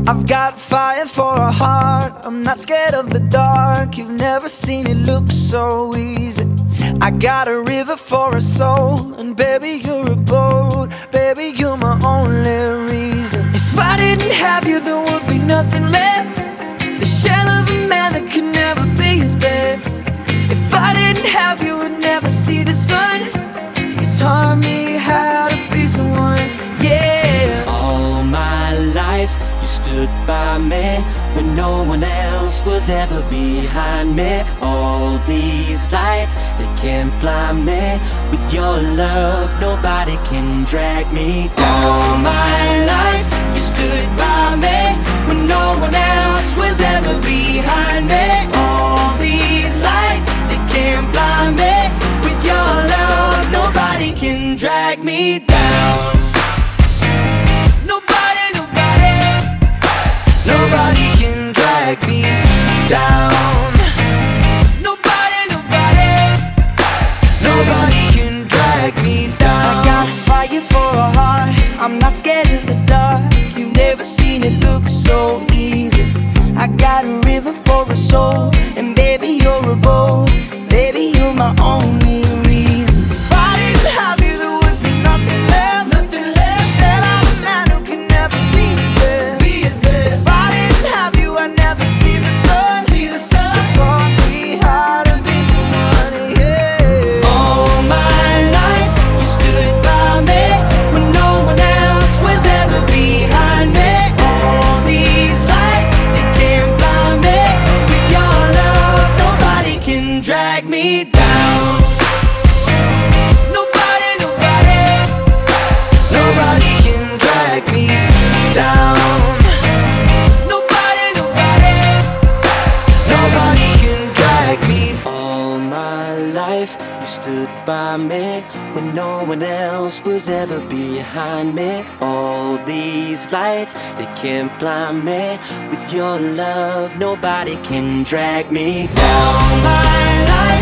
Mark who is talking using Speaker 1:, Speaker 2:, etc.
Speaker 1: I've got fire for a heart, I'm not scared of the dark. You've never seen it look so easy. I got a river for a soul, and baby you're a boat. Baby you're my only reason. If I didn't have you there would be nothing left, the shell of a man that could never be his best. If I didn't have you would never see the sun. You taught me how to be someone, yeah.
Speaker 2: All my life you stood by me when no one else was ever behind me. All these lights, they can't blind me. With your love, nobody can drag me down. All my life, you stood by me when no one else was ever behind me. All these lights, they can't blind me. With your love, nobody can drag me down.
Speaker 1: Nobody can drag me down. Nobody can drag me down. I got fire for a heart, I'm not scared of the dark. You've never seen it look so easy. I got a river for a soul, and baby you're a boat. Baby you're my only reason. If I didn't have you there would be nothing left, nothing left. Shell of a man who can never be his best. If I didn't have you I'd never see the sun. You taught me how to be someone, yeah.
Speaker 2: All my life you stood by me when no one else was ever behind me. All these lights, they can't blind me. With your love, nobody can drag me down.
Speaker 1: Nobody can drag me down. Nobody can drag me.
Speaker 2: All my life you stood by me when no one else was ever behind me. All these lights, they can't blind me. With your love, nobody can drag me down. All my life